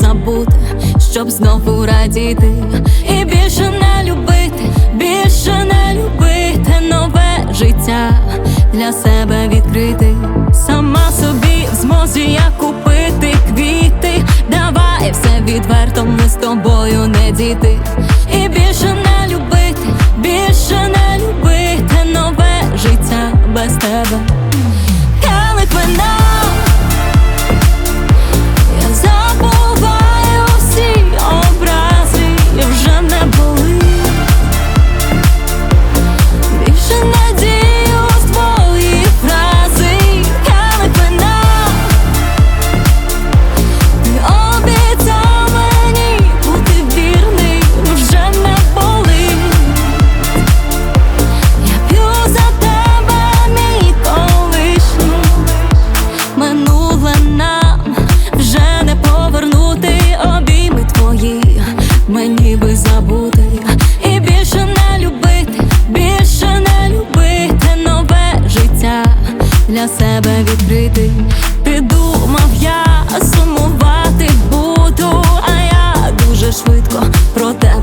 забути, щоб знову радіти. І більше не любити, більше не любити. Нове життя для себе відкрити. Сама собі в змозі я купити квіти. Давай все відверто, ми з тобою не діти. І більше не любити, більше не любити. Нове життя без тебе. Келих вина, я забуваю всі образи, і вже не болить. Більше не дію з твої фрази. Келих вина, ти обіцяв мені бути вірний, вже не болить. Я п'ю за тебе, мій колишній. Минуле нам вже не повернути. Обійми твої мені би забути. І більше не любити, більше не любити. Нове життя для себе відкрити. Ти думав, я сумувати буду, а я дуже швидко про тебе